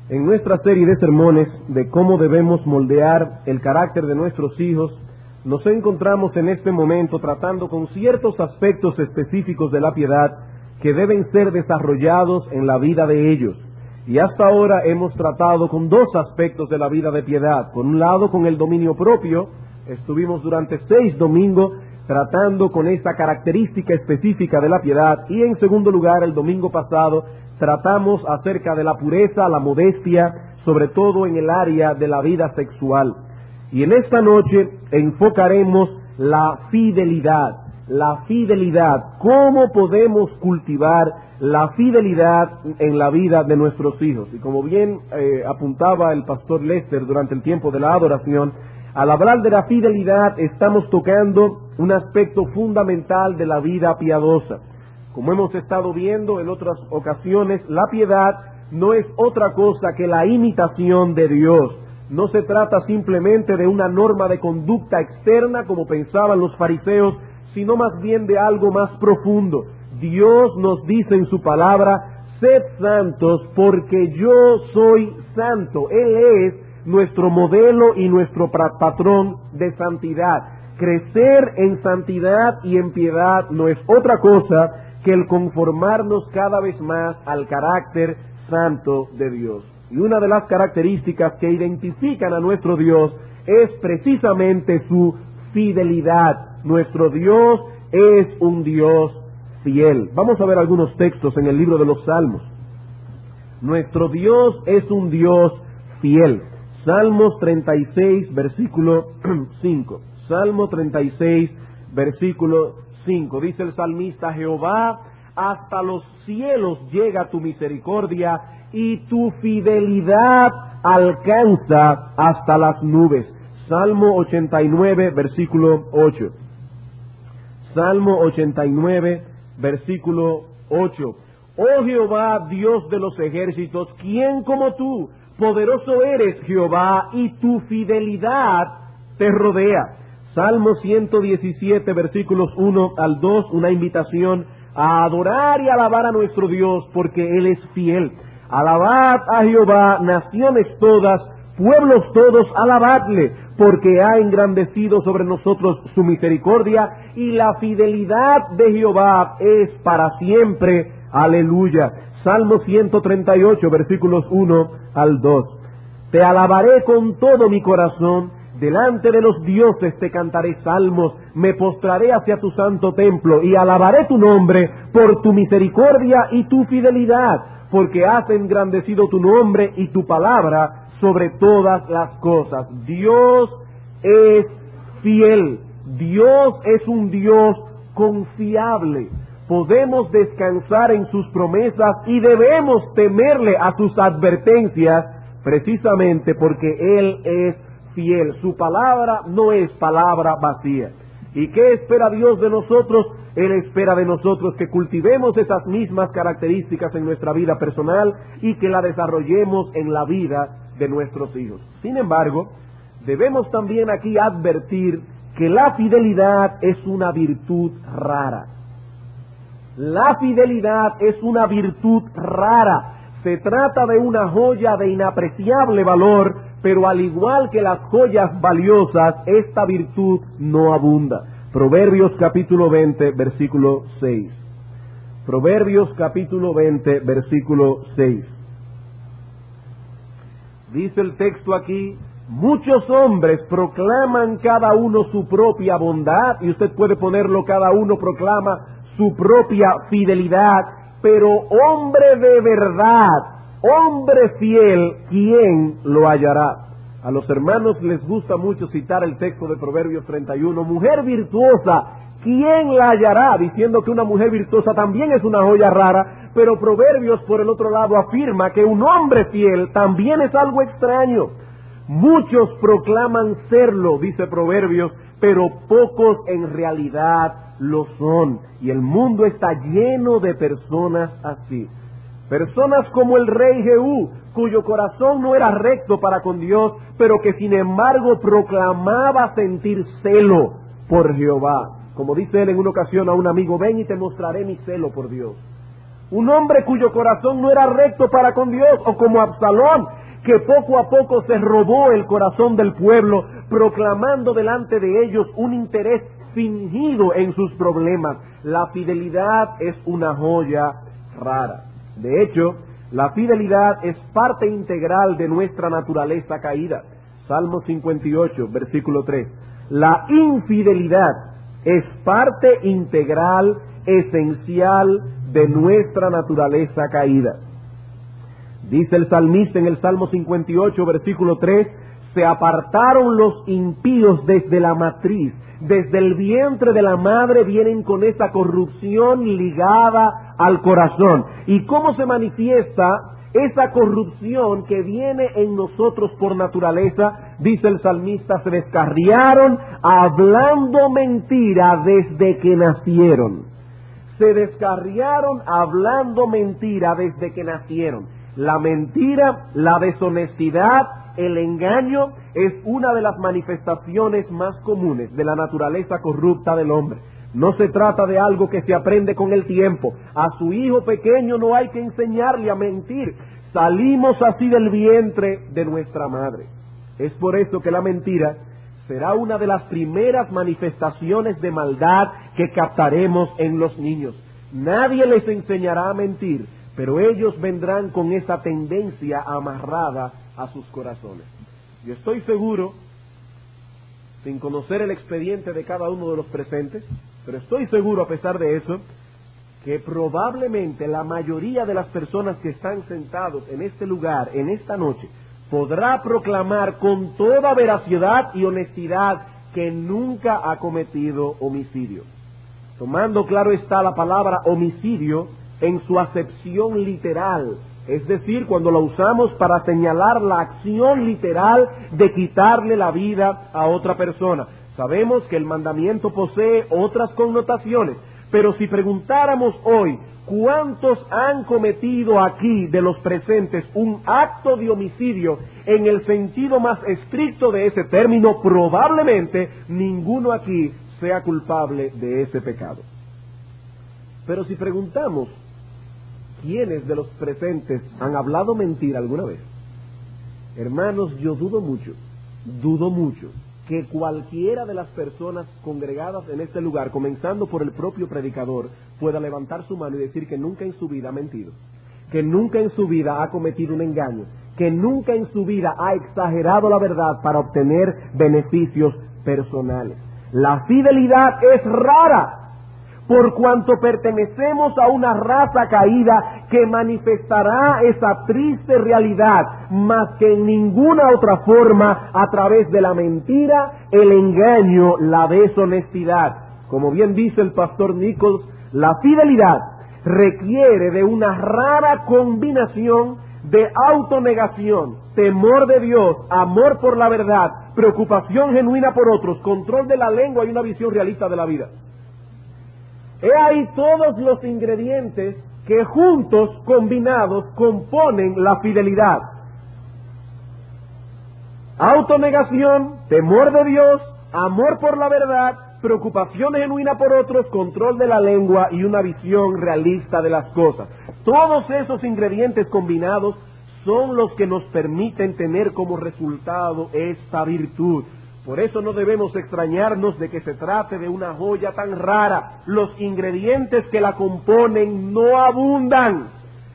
En nuestra serie de sermones de cómo debemos moldear el carácter de nuestros hijos, nos encontramos en este momento tratando con ciertos aspectos específicos de la piedad que deben ser desarrollados en la vida de ellos. Y hasta ahora hemos tratado con dos aspectos de la vida de piedad. Por un lado, con el dominio propio. Estuvimos durante 6 domingos tratando con esta característica específica de la piedad. Y en segundo lugar, el domingo pasado, tratamos acerca de la pureza, la modestia, sobre todo en el área de la vida sexual. Y en esta noche enfocaremos la fidelidad. La fidelidad, cómo podemos cultivar la fidelidad en la vida de nuestros hijos. Y como bien apuntaba el pastor Lester durante el tiempo de la adoración, al hablar de la fidelidad estamos tocando un aspecto fundamental de la vida piadosa. Como hemos estado viendo en otras ocasiones, la piedad no es otra cosa que la imitación de Dios. No se trata simplemente de una norma de conducta externa como pensaban los fariseos, sino más bien de algo más profundo. Dios nos dice en su palabra: sed santos porque yo soy santo. Él es nuestro modelo y nuestro patrón de santidad. Crecer en santidad y en piedad no es otra cosa que el conformarnos cada vez más al carácter santo de Dios. Y una de las características que identifican a nuestro Dios es precisamente su fidelidad. Nuestro Dios es un Dios fiel. Vamos a ver algunos textos en el libro de los Salmos. Nuestro Dios es un Dios fiel. Salmos 36, versículo 5. Salmo 36, versículo 5. Dice el salmista: Jehová, hasta los cielos llega tu misericordia y tu fidelidad alcanza hasta las nubes. Salmo 89, versículo 8. Salmo 89, versículo 8. Oh Jehová, Dios de los ejércitos, ¿quién como tú? Poderoso eres, Jehová, y tu fidelidad te rodea. Salmo 117, versículos 1 al 2, una invitación a adorar y alabar a nuestro Dios, porque Él es fiel. Alabad a Jehová, naciones todas, pueblos todos, alabadle, porque ha engrandecido sobre nosotros su misericordia, y la fidelidad de Jehová es para siempre. Aleluya. Salmo 138, versículos 1 al 2. Te alabaré con todo mi corazón, delante de los dioses te cantaré salmos, me postraré hacia tu santo templo, y alabaré tu nombre por tu misericordia y tu fidelidad, porque has engrandecido tu nombre y tu palabra sobre todas las cosas. Dios es fiel. Dios es un Dios confiable. Podemos descansar en sus promesas y debemos temerle a sus advertencias, precisamente porque Él es fiel. Su palabra no es palabra vacía. ¿Y qué espera Dios de nosotros? Él espera de nosotros que cultivemos esas mismas características en nuestra vida personal y que la desarrollemos en la vida de nuestros hijos. Sin embargo, debemos también aquí advertir que la fidelidad es una virtud rara. La fidelidad es una virtud rara. Se trata de una joya de inapreciable valor, pero al igual que las joyas valiosas, esta virtud no abunda. Proverbios capítulo 20, versículo 6. Proverbios capítulo 20, versículo 6. Dice el texto aquí: muchos hombres proclaman cada uno su propia bondad, y usted puede ponerlo, cada uno proclama su propia fidelidad, pero hombre de verdad, hombre fiel, ¿quién lo hallará? A los hermanos les gusta mucho citar el texto de Proverbios 31, mujer virtuosa, ¿quién la hallará? Diciendo que una mujer virtuosa también es una joya rara, pero Proverbios por el otro lado afirma que un hombre fiel también es algo extraño. Muchos proclaman serlo, dice Proverbios, pero pocos en realidad lo son. Y el mundo está lleno de personas así. Personas como el rey Jehú, cuyo corazón no era recto para con Dios, pero que sin embargo proclamaba sentir celo por Jehová. Como dice él en una ocasión a un amigo: ven y te mostraré mi celo por Dios. Un hombre cuyo corazón no era recto para con Dios, o como Absalón, que poco a poco se robó el corazón del pueblo, proclamando delante de ellos un interés fingido en sus problemas. La fidelidad es una joya rara. De hecho, la fidelidad es parte integral de nuestra naturaleza caída. Salmo 58, versículo 3. La infidelidad es parte integral, esencial de nuestra naturaleza caída. Dice el salmista en el Salmo 58, versículo 3, se apartaron los impíos desde la matriz, desde el vientre de la madre vienen con esa corrupción ligada al corazón. ¿Y cómo se manifiesta esa corrupción que viene en nosotros por naturaleza? Dice el salmista, se descarriaron hablando mentira desde que nacieron. Se descarriaron hablando mentira desde que nacieron. La mentira, la deshonestidad, el engaño es una de las manifestaciones más comunes de la naturaleza corrupta del hombre. No se trata de algo que se aprende con el tiempo. A su hijo pequeño no hay que enseñarle a mentir. Salimos así del vientre de nuestra madre. Es por eso que la mentira será una de las primeras manifestaciones de maldad que captaremos en los niños. Nadie les enseñará a mentir, pero ellos vendrán con esa tendencia amarrada a sus corazones. Yo estoy seguro, sin conocer el expediente de cada uno de los presentes, pero estoy seguro a pesar de eso, que probablemente la mayoría de las personas que están sentados en este lugar, en esta noche, podrá proclamar con toda veracidad y honestidad que nunca ha cometido homicidio. Tomando claro está la palabra homicidio en su acepción literal, es decir, cuando la usamos para señalar la acción literal de quitarle la vida a otra persona. Sabemos que el mandamiento posee otras connotaciones, pero si preguntáramos hoy, ¿cuántos han cometido aquí de los presentes un acto de homicidio en el sentido más estricto de ese término? Probablemente ninguno aquí sea culpable de ese pecado. Pero si preguntamos, ¿quiénes de los presentes han hablado mentira alguna vez? Hermanos, yo dudo mucho que cualquiera de las personas congregadas en este lugar, comenzando por el propio predicador, pueda levantar su mano y decir que nunca en su vida ha mentido, que nunca en su vida ha cometido un engaño, que nunca en su vida ha exagerado la verdad para obtener beneficios personales. La fidelidad es rara, por cuanto pertenecemos a una raza caída que manifestará esa triste realidad más que en ninguna otra forma a través de la mentira, el engaño, la deshonestidad. Como bien dice el pastor Nichols, la fidelidad requiere de una rara combinación de autonegación, temor de Dios, amor por la verdad, preocupación genuina por otros, control de la lengua y una visión realista de la vida. He ahí todos los ingredientes que juntos, combinados, componen la fidelidad. Autonegación, temor de Dios, amor por la verdad, preocupación genuina por otros, control de la lengua y una visión realista de las cosas. Todos esos ingredientes combinados son los que nos permiten tener como resultado esta virtud. Por eso no debemos extrañarnos de que se trate de una joya tan rara. Los ingredientes que la componen no abundan.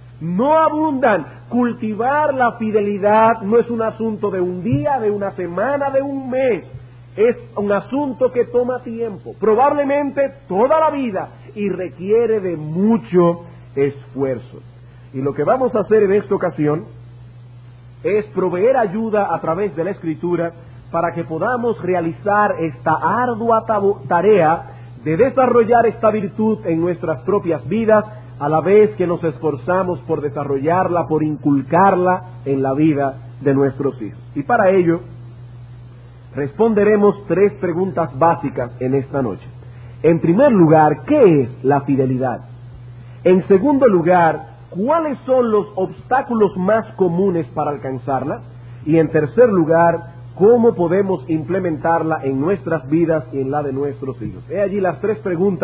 Cultivar la fidelidad no es un asunto de un día, de una semana, de un mes. Es un asunto que toma tiempo, probablemente toda la vida, y requiere de mucho esfuerzo. Y lo que vamos a hacer en esta ocasión es proveer ayuda a través de la Escritura para que podamos realizar esta ardua tarea de desarrollar esta virtud en nuestras propias vidas, a la vez que nos esforzamos por desarrollarla, por inculcarla en la vida de nuestros hijos. Y para ello, responderemos 3 preguntas básicas en esta noche. En primer lugar, ¿qué es la fidelidad? En segundo lugar, ¿cuáles son los obstáculos más comunes para alcanzarla? Y en tercer lugar, ¿cómo podemos implementarla en nuestras vidas y en la de nuestros hijos? He allí las 3 preguntas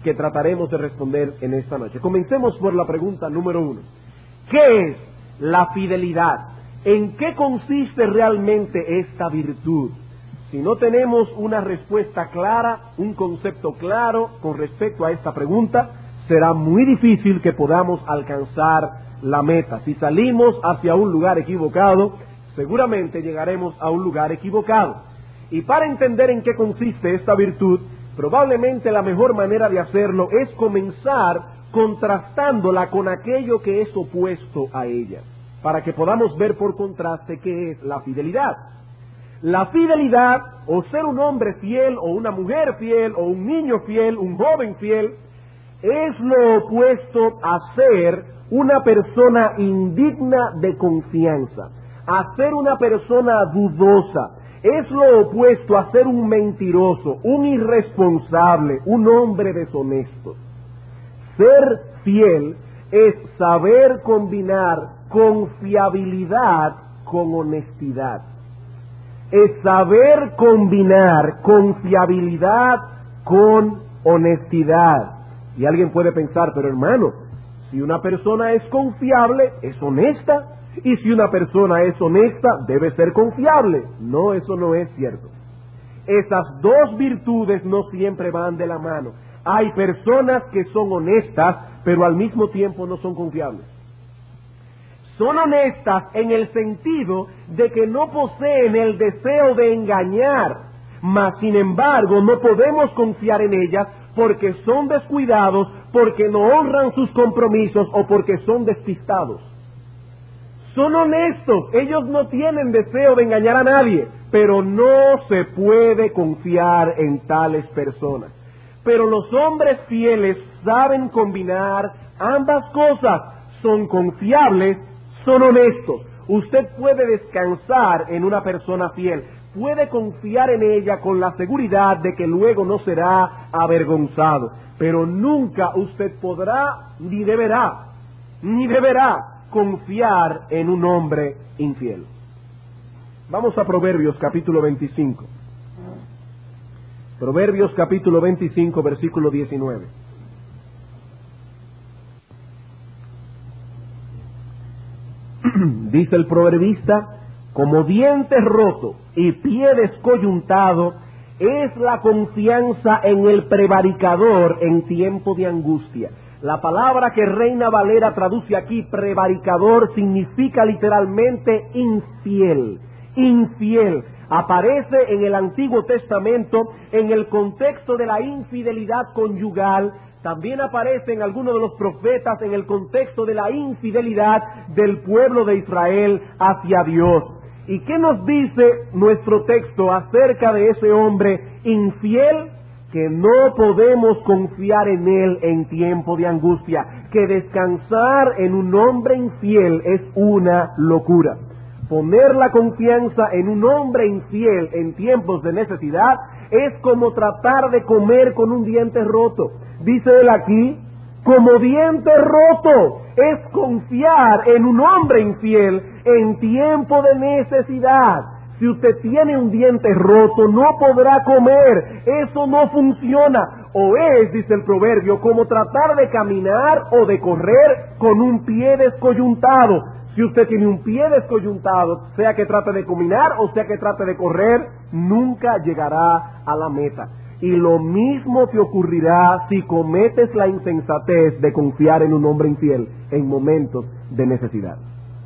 que trataremos de responder en esta noche. Comencemos por la pregunta número 1. ¿Qué es la fidelidad? ¿En qué consiste realmente esta virtud? Si no tenemos una respuesta clara, un concepto claro con respecto a esta pregunta, será muy difícil que podamos alcanzar la meta. Si salimos hacia un lugar equivocado, seguramente llegaremos a un lugar equivocado. Y para entender en qué consiste esta virtud, probablemente la mejor manera de hacerlo es comenzar contrastándola con aquello que es opuesto a ella, para que podamos ver por contraste qué es la fidelidad. La fidelidad, o ser un hombre fiel, o una mujer fiel, o un niño fiel, un joven fiel, es lo opuesto a ser una persona indigna de confianza, a ser una persona dudosa. Es lo opuesto a ser un mentiroso, un irresponsable, un hombre deshonesto. Ser fiel es saber combinar confiabilidad con honestidad. Es saber combinar confiabilidad con honestidad. Y alguien puede pensar, pero hermano, si una persona es confiable, es honesta, y si una persona es honesta, debe ser confiable. No, eso no es cierto. Esas dos virtudes no siempre van de la mano. Hay personas que son honestas, pero al mismo tiempo no son confiables. Son honestas en el sentido de que no poseen el deseo de engañar, mas sin embargo no podemos confiar en ellas porque son descuidados, porque no honran sus compromisos o porque son despistados. Son honestos, ellos no tienen deseo de engañar a nadie, pero no se puede confiar en tales personas. Pero los hombres fieles saben combinar ambas cosas, son confiables, son honestos. Usted puede descansar en una persona fiel, puede confiar en ella con la seguridad de que luego no será avergonzado, pero nunca usted podrá ni deberá confiar en un hombre infiel. Vamos a Proverbios capítulo 25. Proverbios capítulo 25, versículo 19. Dice el proverbista: como diente roto y pie descoyuntado es la confianza en el prevaricador en tiempo de angustia. La palabra que Reina Valera traduce aquí, prevaricador, significa literalmente infiel. Infiel. Aparece en el Antiguo Testamento en el contexto de la infidelidad conyugal. También aparece en algunos de los profetas en el contexto de la infidelidad del pueblo de Israel hacia Dios. ¿Y qué nos dice nuestro texto acerca de ese hombre infiel? Que no podemos confiar en él en tiempo de angustia, que descansar en un hombre infiel es una locura. Poner la confianza en un hombre infiel en tiempos de necesidad es como tratar de comer con un diente roto. Dice él aquí, como diente roto es confiar en un hombre infiel en tiempo de necesidad. Si usted tiene un diente roto, no podrá comer. Eso no funciona. O es, dice el proverbio, como tratar de caminar o de correr con un pie descoyuntado. Si usted tiene un pie descoyuntado, sea que trate de caminar o sea que trate de correr, nunca llegará a la meta. Y lo mismo te ocurrirá si cometes la insensatez de confiar en un hombre infiel en momentos de necesidad.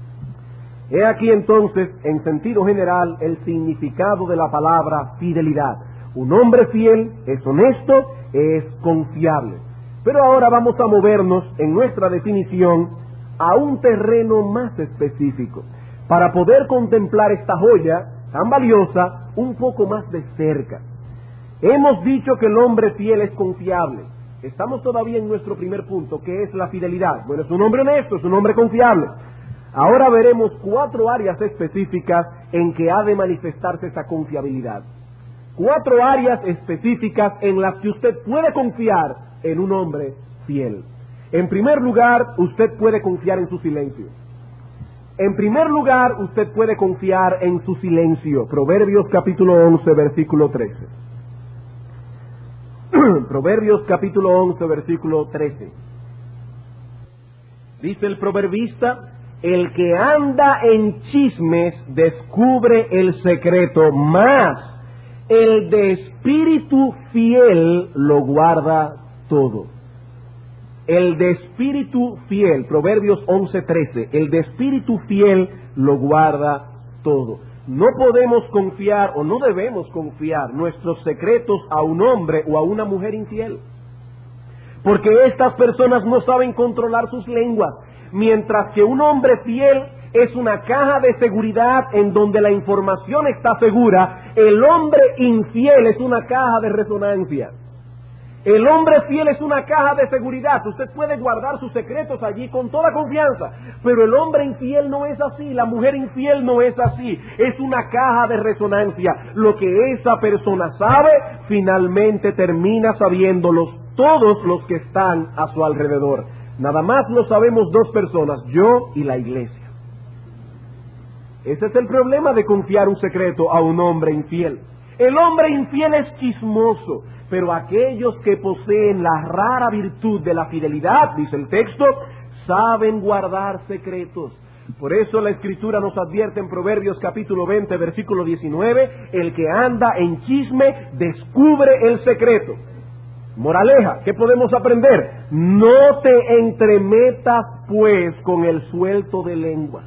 He aquí entonces, en sentido general, el significado de la palabra fidelidad. Un hombre fiel es honesto, es confiable. Pero ahora vamos a movernos en nuestra definición a un terreno más específico, para poder contemplar esta joya tan valiosa un poco más de cerca. Hemos dicho que el hombre fiel es confiable. Estamos todavía en nuestro primer punto, que es la fidelidad. Bueno, es un hombre honesto, es un hombre confiable. Ahora veremos 4 áreas específicas en que ha de manifestarse esa confiabilidad. 4 áreas específicas en las que usted puede confiar en un hombre fiel. En primer lugar, usted puede confiar en su silencio. En primer lugar, usted puede confiar en su silencio. Proverbios capítulo 11, versículo 13. Proverbios capítulo 11, versículo 13. Dice el proverbista: el que anda en chismes descubre el secreto, mas el de espíritu fiel lo guarda todo. El de espíritu fiel, Proverbios 11:13, el de espíritu fiel lo guarda todo. No podemos confiar o no debemos confiar nuestros secretos a un hombre o a una mujer infiel, porque estas personas no saben controlar sus lenguas, mientras que un hombre fiel es una caja de seguridad en donde la información está segura. El hombre infiel es una caja de resonancia. El hombre fiel es una caja de seguridad. Usted puede guardar sus secretos allí con toda confianza, pero el hombre infiel no es así, la mujer infiel no es así. Es una caja de resonancia. Lo que esa persona sabe, finalmente termina sabiéndolos todos los que están a su alrededor. Nada más lo sabemos dos personas, yo y la iglesia. Ese es el problema de confiar un secreto a un hombre infiel. El hombre infiel es chismoso, pero aquellos que poseen la rara virtud de la fidelidad, dice el texto, saben guardar secretos. Por eso la Escritura nos advierte en Proverbios capítulo 20, versículo 19, el que anda en chisme descubre el secreto. Moraleja, ¿qué podemos aprender? No te entremetas pues con el suelto de lenguas.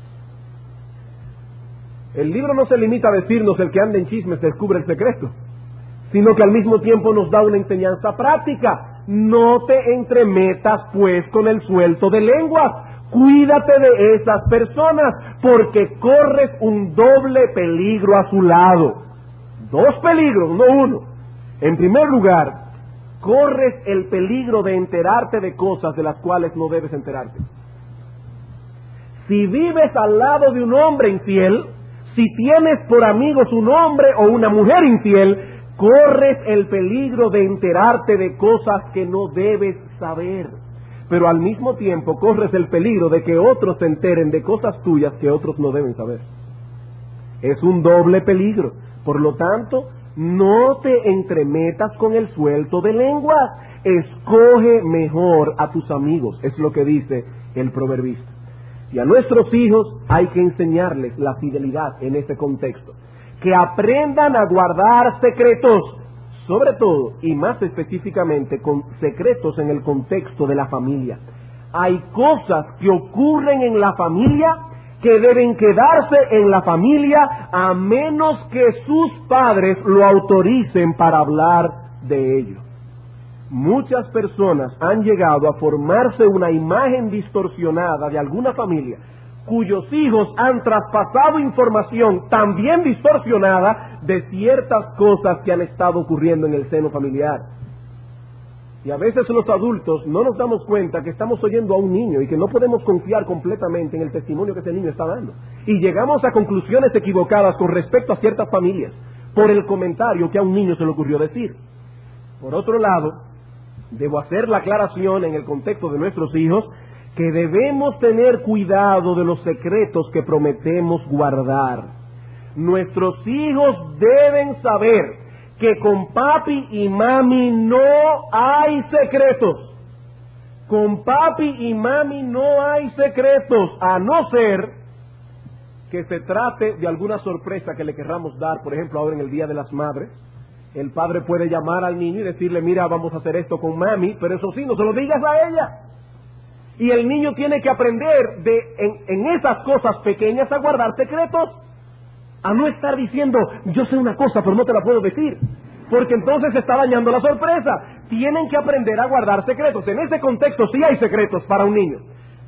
El libro no se limita a decirnos el que anda en chismes descubre el secreto, sino que al mismo tiempo nos da una enseñanza práctica. No te entremetas pues con el suelto de lenguas. Cuídate de esas personas, porque corres un doble peligro a su lado. Dos peligros, no uno. En primer lugar, corres el peligro de enterarte de cosas de las cuales no debes enterarte. Si vives al lado de un hombre infiel, si tienes por amigos un hombre o una mujer infiel, corres el peligro de enterarte de cosas que no debes saber. Pero al mismo tiempo corres el peligro de que otros se enteren de cosas tuyas que otros no deben saber. Es un doble peligro. Por lo tanto, no te entremetas con el suelto de lenguas. Escoge mejor a tus amigos, es lo que dice el proverbista. Y a nuestros hijos hay que enseñarles la fidelidad en este contexto. Que aprendan a guardar secretos, sobre todo y más específicamente con secretos en el contexto de la familia. Hay cosas que ocurren en la familia que deben quedarse en la familia a menos que sus padres lo autoricen para hablar de ello. Muchas personas han llegado a formarse una imagen distorsionada de alguna familia cuyos hijos han traspasado información también distorsionada de ciertas cosas que han estado ocurriendo en el seno familiar. Y a veces los adultos no nos damos cuenta que estamos oyendo a un niño y que no podemos confiar completamente en el testimonio que ese niño está dando. Y llegamos a conclusiones equivocadas con respecto a ciertas familias por el comentario que a un niño se le ocurrió decir. Por otro lado, debo hacer la aclaración en el contexto de nuestros hijos que debemos tener cuidado de los secretos que prometemos guardar. Nuestros hijos deben saber que con papi y mami no hay secretos. Con papi y mami no hay secretos, a no ser que se trate de alguna sorpresa que le querramos dar. Por ejemplo, ahora en el Día de las Madres, el padre puede llamar al niño y decirle: mira, vamos a hacer esto con mami, pero eso sí, no se lo digas a ella. Y el niño tiene que aprender en esas cosas pequeñas a guardar secretos, a no estar diciendo: yo sé una cosa pero no te la puedo decir, porque entonces se está dañando la sorpresa. Tienen que aprender a guardar secretos. En ese contexto sí hay secretos para un niño,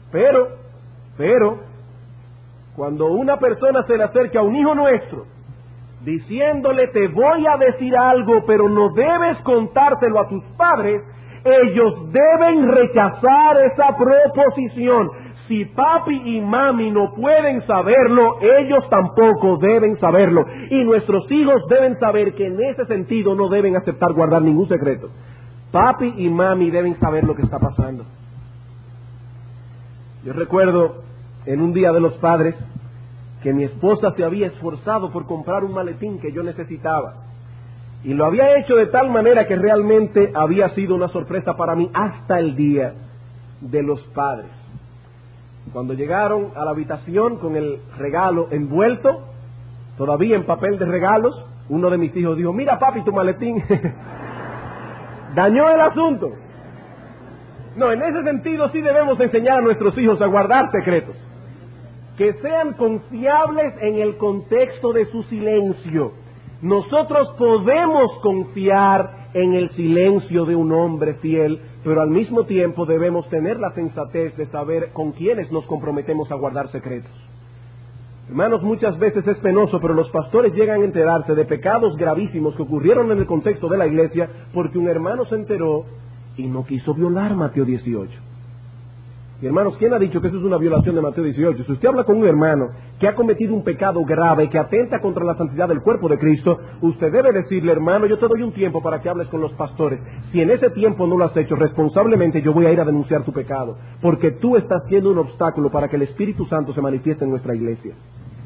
pero cuando una persona se le acerca a un hijo nuestro diciéndole: te voy a decir algo pero no debes contárselo a tus padres, ellos deben rechazar esa proposición. Si papi y mami no pueden saberlo, ellos tampoco deben saberlo. Y nuestros hijos deben saber que en ese sentido no deben aceptar guardar ningún secreto. Papi y mami deben saber lo que está pasando. Yo recuerdo en un Día de los Padres que mi esposa se había esforzado por comprar un maletín que yo necesitaba. Y lo había hecho de tal manera que realmente había sido una sorpresa para mí hasta el día de los padres. Cuando llegaron a la habitación con el regalo envuelto, todavía en papel de regalos, uno de mis hijos dijo: mira papi, tu maletín. Dañó el asunto. No, en ese sentido sí debemos enseñar a nuestros hijos a guardar secretos, que sean confiables en el contexto de su silencio. Nosotros podemos confiar en el silencio de un hombre fiel, pero al mismo tiempo debemos tener la sensatez de saber con quiénes nos comprometemos a guardar secretos. Hermanos, muchas veces es penoso, pero los pastores llegan a enterarse de pecados gravísimos que ocurrieron en el contexto de la iglesia porque un hermano se enteró y no quiso violar Mateo 18. Y hermanos, ¿quién ha dicho que eso es una violación de Mateo 18? Si usted habla con un hermano que ha cometido un pecado grave, que atenta contra la santidad del cuerpo de Cristo, usted debe decirle: hermano, yo te doy un tiempo para que hables con los pastores. Si en ese tiempo no lo has hecho, responsablemente yo voy a ir a denunciar tu pecado, porque tú estás siendo un obstáculo para que el Espíritu Santo se manifieste en nuestra iglesia.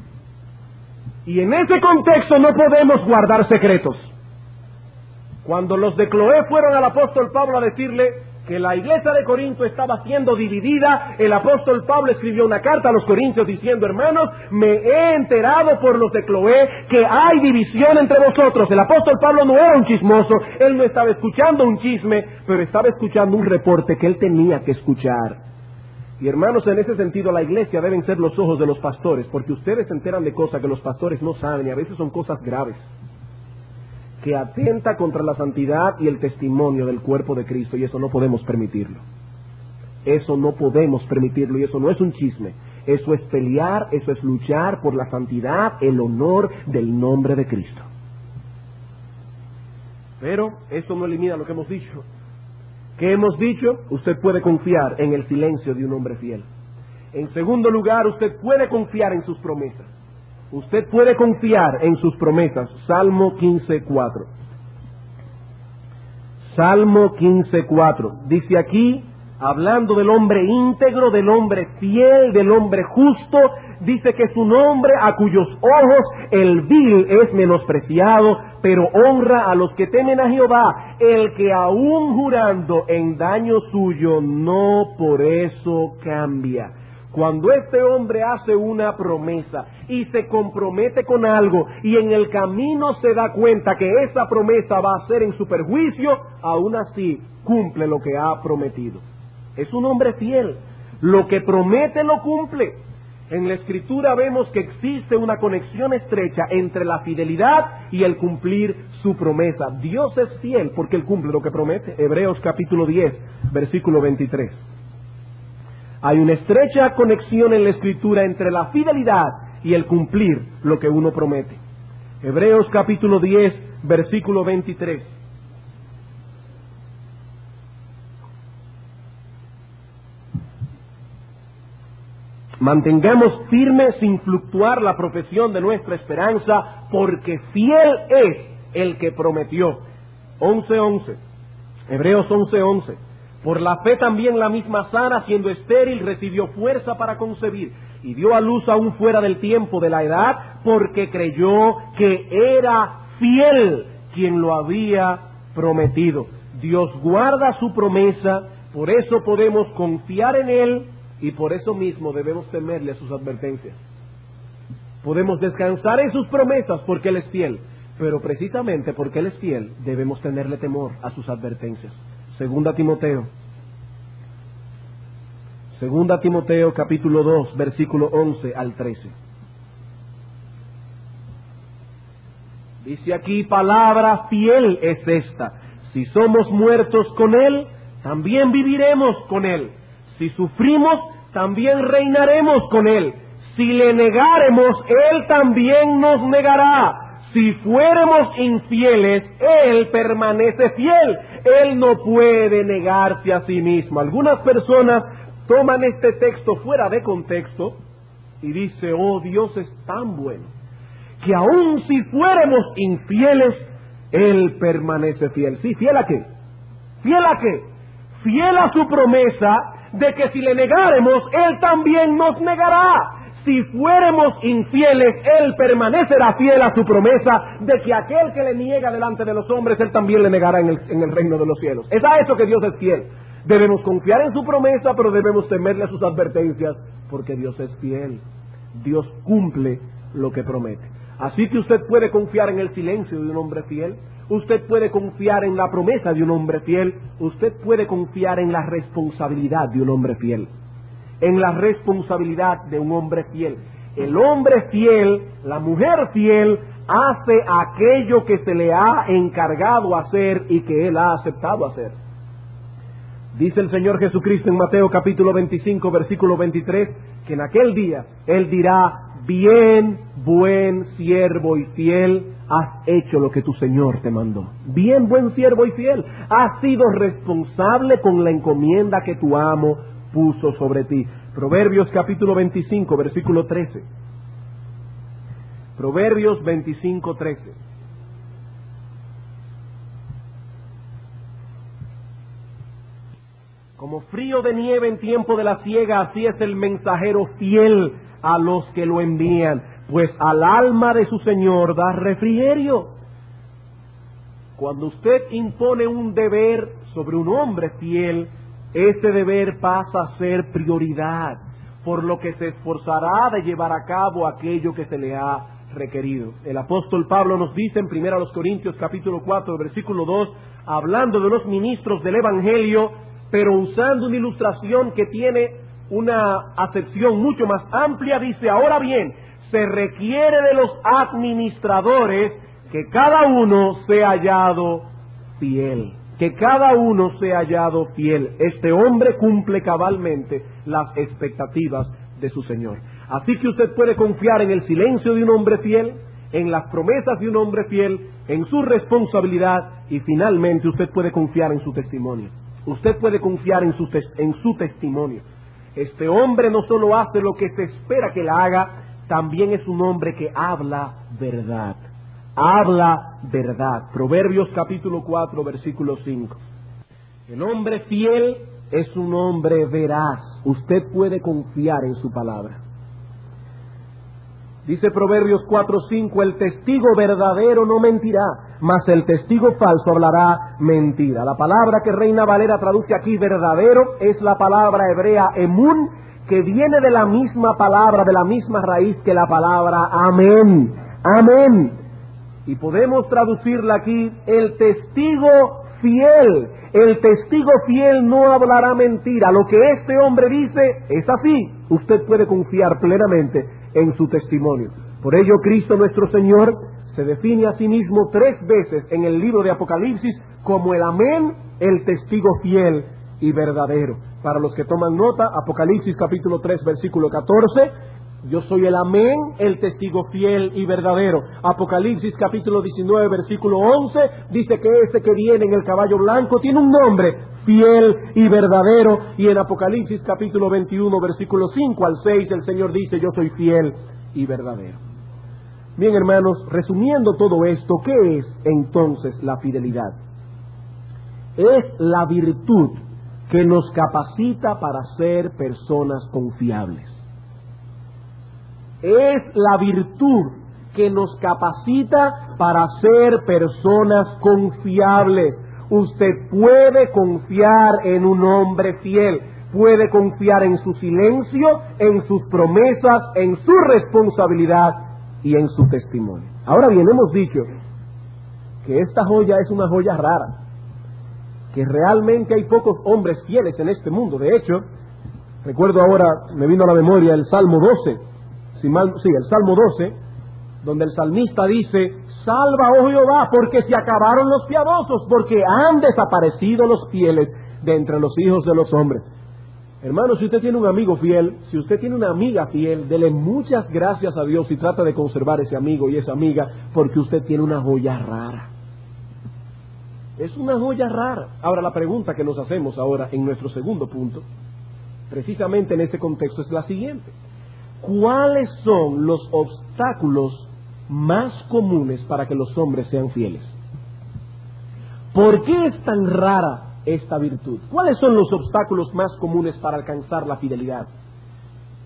Y en ese contexto no podemos guardar secretos. Cuando los de Cloé fueron al apóstol Pablo a decirle que la iglesia de Corinto estaba siendo dividida, el apóstol Pablo escribió una carta a los corintios diciendo: hermanos, me he enterado por los de Cloé que hay división entre vosotros. El apóstol Pablo no era un chismoso, él no estaba escuchando un chisme, pero estaba escuchando un reporte que él tenía que escuchar. Y hermanos, en ese sentido la iglesia deben ser los ojos de los pastores, porque ustedes se enteran de cosas que los pastores no saben, y a veces son cosas graves, que atenta contra la santidad y el testimonio del cuerpo de Cristo, y eso no podemos permitirlo. Eso no podemos permitirlo, y eso no es un chisme. Eso es pelear, eso es luchar por la santidad, el honor del nombre de Cristo. Pero eso no elimina lo que hemos dicho. ¿Qué hemos dicho? Usted puede confiar en el silencio de un hombre fiel. En segundo lugar, usted puede confiar en sus promesas. Usted puede confiar en sus promesas. Salmo 15:4. Salmo 15:4. Dice aquí, hablando del hombre íntegro, del hombre fiel, del hombre justo, dice que es un hombre a cuyos ojos el vil es menospreciado, pero honra a los que temen a Jehová, el que aún jurando en daño suyo no por eso cambia. Cuando este hombre hace una promesa y se compromete con algo y en el camino se da cuenta que esa promesa va a ser en su perjuicio, aún así cumple lo que ha prometido. Es un hombre fiel. Lo que promete lo cumple. En la Escritura vemos que existe una conexión estrecha entre la fidelidad y el cumplir su promesa. Dios es fiel porque Él cumple lo que promete. Hebreos capítulo 10, versículo 23. Hay una estrecha conexión en la Escritura entre la fidelidad y el cumplir lo que uno promete. Hebreos capítulo 10, versículo 23. Mantengamos firme sin fluctuar la profesión de nuestra esperanza, porque fiel es el que prometió. 11:11. Hebreos 11:11. Por la fe también la misma Sara, siendo estéril, recibió fuerza para concebir y dio a luz aún fuera del tiempo de la edad, porque creyó que era fiel quien lo había prometido. Dios guarda su promesa, por eso podemos confiar en Él y por eso mismo debemos temerle a sus advertencias. Podemos descansar en sus promesas porque Él es fiel, pero precisamente porque Él es fiel debemos tenerle temor a sus advertencias. Segunda Timoteo capítulo 2, versículo 11 al 13. Dice aquí: palabra fiel es esta. Si somos muertos con Él, también viviremos con Él. Si sufrimos, también reinaremos con Él. Si le negáremos, Él también nos negará. Si fuéramos infieles, Él permanece fiel. Él no puede negarse a sí mismo. Algunas personas toman este texto fuera de contexto y dicen: oh, Dios es tan bueno que aun si fuéramos infieles, Él permanece fiel. ¿Sí? ¿Fiel a qué? ¿Fiel a qué? Fiel a su promesa de que si le negáremos, Él también nos negará. si fuéramos infieles, Él permanecerá fiel a su promesa de que aquel que le niega delante de los hombres, Él también le negará en el reino de los cielos. Es a eso que Dios es fiel. Debemos confiar en su promesa, pero debemos temerle a sus advertencias, porque Dios es fiel. Dios cumple lo que promete. Así que usted puede confiar en el silencio de un hombre fiel, usted puede confiar en la promesa de un hombre fiel, usted puede confiar en la responsabilidad de un hombre fiel. En la responsabilidad de un hombre fiel. El hombre fiel, la mujer fiel, hace aquello que se le ha encargado hacer y que él ha aceptado hacer. Dice el Señor Jesucristo en Mateo capítulo 25, versículo 23, que en aquel día Él dirá: bien, buen siervo y fiel, has hecho lo que tu Señor te mandó. Bien, buen siervo y fiel, has sido responsable con la encomienda que tu amo puso sobre ti. Proverbios capítulo 25, versículo 13. Proverbios 25, 13. Como frío de nieve en tiempo de la siega, así es el mensajero fiel a los que lo envían, pues al alma de su Señor da refrigerio. Cuando usted impone un deber sobre un hombre fiel, ese deber pasa a ser prioridad, por lo que se esforzará de llevar a cabo aquello que se le ha requerido. El apóstol Pablo nos dice en 1 Corintios capítulo 4, versículo 2, hablando de los ministros del Evangelio, pero usando una ilustración que tiene una acepción mucho más amplia, dice: ahora bien, se requiere de los administradores que cada uno sea hallado fiel. Que cada uno sea hallado fiel. Este hombre cumple cabalmente las expectativas de su Señor. Así que usted puede confiar en el silencio de un hombre fiel, en las promesas de un hombre fiel, en su responsabilidad, y finalmente usted puede confiar en su testimonio. Usted puede confiar en su testimonio. Este hombre no solo hace lo que se espera que él haga, también es un hombre que habla verdad. Habla verdad. Proverbios capítulo 4, versículo 5. El hombre fiel es un hombre veraz. Usted puede confiar en su palabra. Dice Proverbios 4:5, el testigo verdadero no mentirá, mas el testigo falso hablará mentira. La palabra que Reina Valera traduce aquí verdadero es la palabra hebrea emun, que viene de la misma palabra, de la misma raíz que la palabra amén. Amén. Y podemos traducirla aquí, el testigo fiel. El testigo fiel no hablará mentira. Lo que este hombre dice es así. Usted puede confiar plenamente en su testimonio. Por ello Cristo nuestro Señor se define a sí mismo 3 veces en el libro de Apocalipsis como el amén, el testigo fiel y verdadero. Para los que toman nota, Apocalipsis capítulo 3 versículo 14, yo soy el amén, el testigo fiel y verdadero. Apocalipsis capítulo 19 versículo 11 dice que ese que viene en el caballo blanco tiene un nombre: fiel y verdadero. Y en Apocalipsis capítulo 21 versículo 5 al 6 el Señor dice: yo soy fiel y verdadero. Bien, hermanos, resumiendo todo esto, ¿qué es entonces la fidelidad? Es la virtud que nos capacita para ser personas confiables. Es la virtud que nos capacita para ser personas confiables. Usted puede confiar en un hombre fiel, puede confiar en su silencio, en sus promesas, en su responsabilidad y en su testimonio. Ahora bien, hemos dicho que esta joya es una joya rara, que realmente hay pocos hombres fieles en este mundo. De hecho, recuerdo ahora, me vino a la memoria el Salmo 12, el Salmo 12, donde el salmista dice: salva, oh Jehová, porque se acabaron los piadosos, porque han desaparecido los fieles de entre los hijos de los hombres. Hermano, si usted tiene un amigo fiel, si usted tiene una amiga fiel, dele muchas gracias a Dios y trata de conservar ese amigo y esa amiga, porque usted tiene una joya rara. Es una joya rara. Ahora, la pregunta que nos hacemos ahora en nuestro segundo punto, precisamente en este contexto, es la siguiente: ¿cuáles son los obstáculos más comunes para que los hombres sean fieles? ¿Por qué es tan rara esta virtud? ¿Cuáles son los obstáculos más comunes para alcanzar la fidelidad?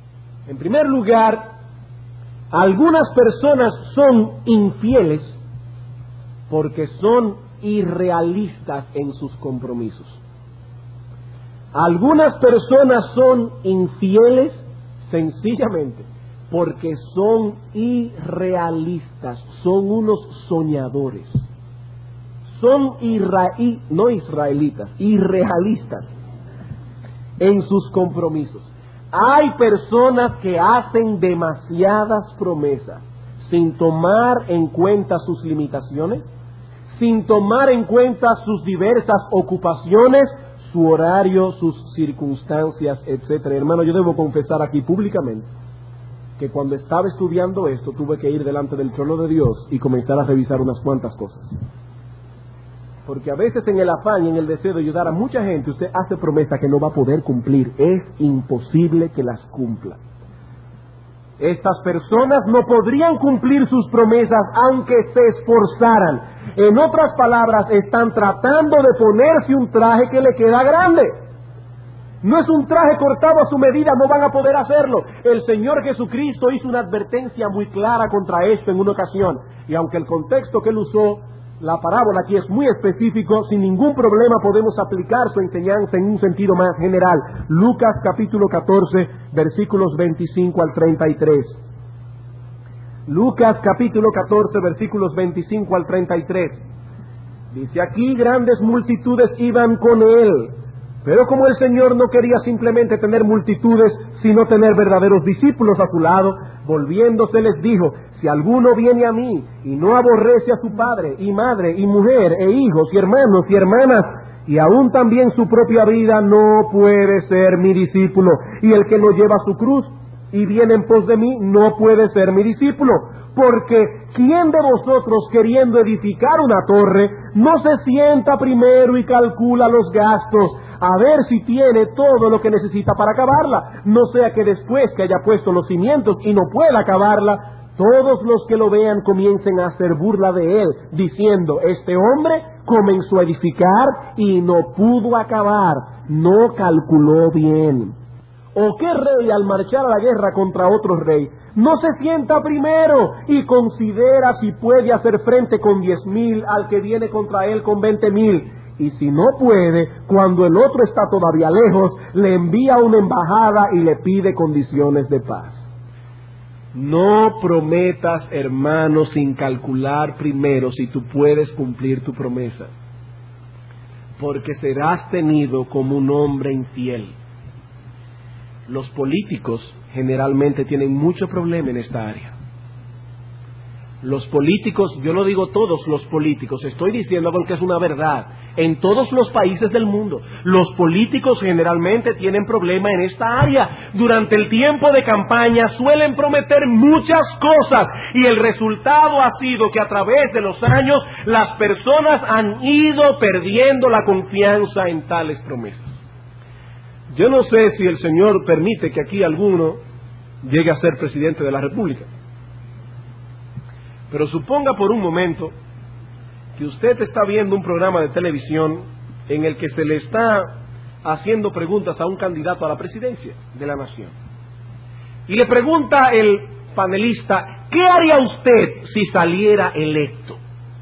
En primer lugar, algunas personas son infieles porque son irrealistas en sus compromisos. Algunas personas son infieles sencillamente porque son irrealistas, son unos soñadores. Son no israelitas, irrealistas en sus compromisos. Hay personas que hacen demasiadas promesas sin tomar en cuenta sus limitaciones, sin tomar en cuenta sus diversas ocupaciones, su horario, sus circunstancias, etcétera. Hermano, yo debo confesar aquí públicamente que cuando estaba estudiando esto tuve que ir delante del trono de Dios y comenzar a revisar unas cuantas cosas. Porque a veces en el afán y en el deseo de ayudar a mucha gente, usted hace promesas que no va a poder cumplir. Es imposible que las cumpla. Estas personas no podrían cumplir sus promesas aunque se esforzaran. En otras palabras, están tratando de ponerse un traje que le queda grande. No es un traje cortado a su medida, no van a poder hacerlo. El Señor Jesucristo hizo una advertencia muy clara contra esto en una ocasión. Y aunque el contexto que él usó, la parábola aquí es muy específico, sin ningún problema podemos aplicar su enseñanza en un sentido más general. Lucas capítulo 14, versículos 25 al 33. Lucas capítulo 14, versículos 25 al 33. Dice aquí, grandes multitudes iban con él, pero como el Señor no quería simplemente tener multitudes, sino tener verdaderos discípulos a su lado, volviéndose les dijo: si alguno viene a mí y no aborrece a su padre y madre y mujer e hijos y hermanos y hermanas, y aún también su propia vida, no puede ser mi discípulo. Y el que no lleva su cruz y viene en pos de mí, no puede ser mi discípulo. Porque ¿quién de vosotros, queriendo edificar una torre, no se sienta primero y calcula los gastos, a ver si tiene todo lo que necesita para acabarla? No sea que después que haya puesto los cimientos y no pueda acabarla, todos los que lo vean comiencen a hacer burla de él, diciendo: este hombre comenzó a edificar y no pudo acabar, no calculó bien. ¿O qué rey, al marchar a la guerra contra otro rey, no se sienta primero y considera si puede hacer frente con 10,000 al que viene contra él con 20,000? Y si no puede, cuando el otro está todavía lejos, le envía una embajada y le pide condiciones de paz. No prometas, hermano, sin calcular primero si tú puedes cumplir tu promesa, porque serás tenido como un hombre infiel. Los políticos generalmente tienen mucho problema en esta área. Los políticos, yo no digo todos los políticos, estoy diciendo algo que es una verdad. En todos los países del mundo, los políticos generalmente tienen problema en esta área. Durante el tiempo de campaña suelen prometer muchas cosas y el resultado ha sido que a través de los años las personas han ido perdiendo la confianza en tales promesas. Yo no sé si el Señor permite que aquí alguno llegue a ser presidente de la República. Pero suponga por un momento que usted está viendo un programa de televisión en el que se le está haciendo preguntas a un candidato a la presidencia de la nación. Y le pregunta el panelista: ¿qué haría usted si saliera electo?